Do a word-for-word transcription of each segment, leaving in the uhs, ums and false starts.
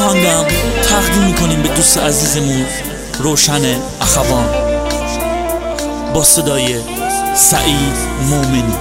آهنگم تقدیم میکنیم به دوست عزیزمون روشن اخوان با صدای سعید مومنی.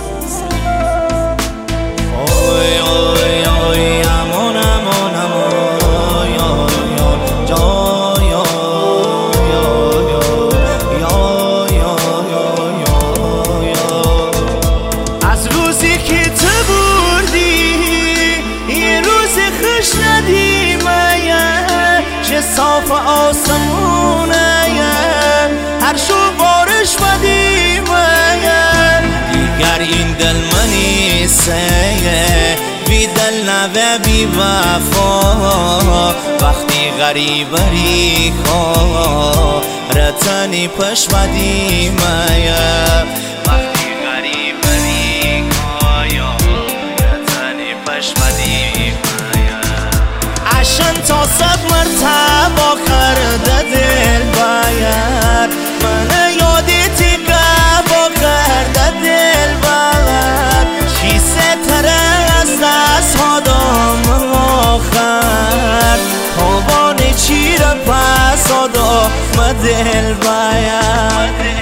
از روزی که تو بردی این روز خوش ندیمه چه صاف آسمونه هر شو بارش بدیمه دیگر این دل منیسه بی دل نوه بی وفا وقتی غریبری خواه رتنی پش بدیمه وقتی غریبری خواه رتنی پش بدیمه عشان تا صد مرتبا کرده دل باید من یادی تیگه با کرده دل باید چی ستره از دست ها دام آخر خوابان چی را پس آدام دل باید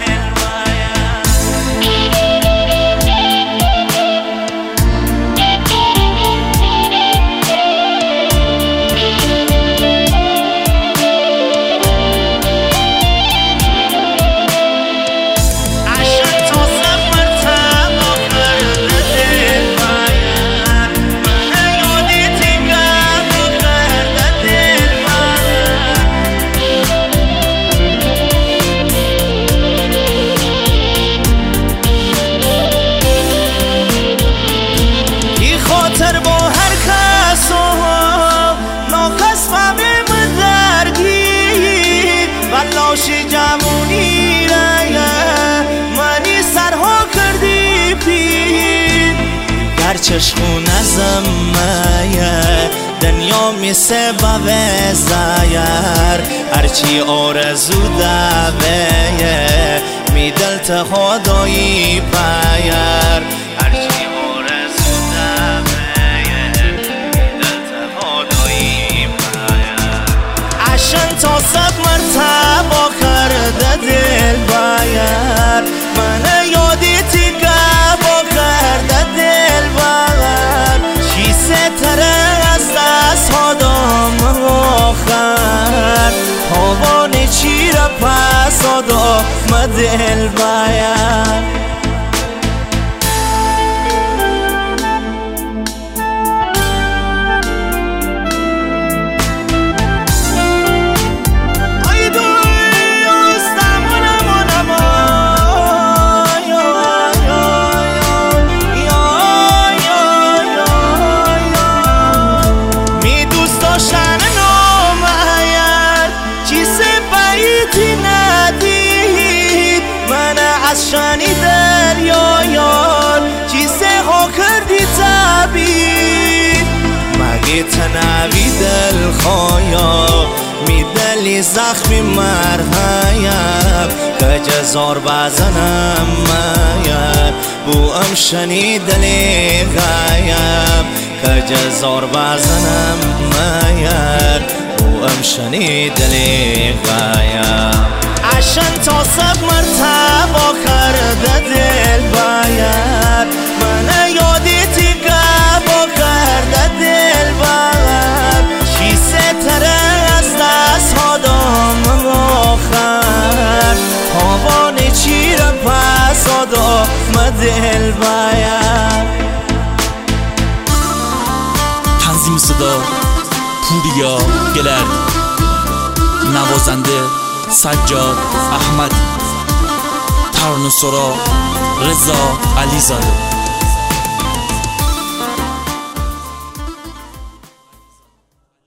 لاشی جمونی رایه منی سرها کردی پی گر چشخون ازم مایه دنیا می سبب زایر هرچی آرزو دویه می دلت خدایی پایر هرچی آرزو دویه می دلت خدایی پایر عشان تا صد مرتبا کرده دل باید من یادی تیگه با کرده دل باید چی ستره از دست ها دام آخر خوابان چی را پس آدام دل باید از شنیدن یا یار چیزه ها کردی تبید مگه تنوی دل خوایا می دلی زخمی مرهیم که جزار بزنم میم بو ام شنیدنی غایم که جزار بزنم میم بو ام شنیدنی غایم عشان تا صد مرتبا کرده دل باید من یادی تیگه با کرده دل باید چی ستره از دست ها دام آخر خوابان چی را پس آدام دل باید تنظیم صدا پوریا گلر، نوازنده سجاد احمد، ترانه سرا رضا علیزاده.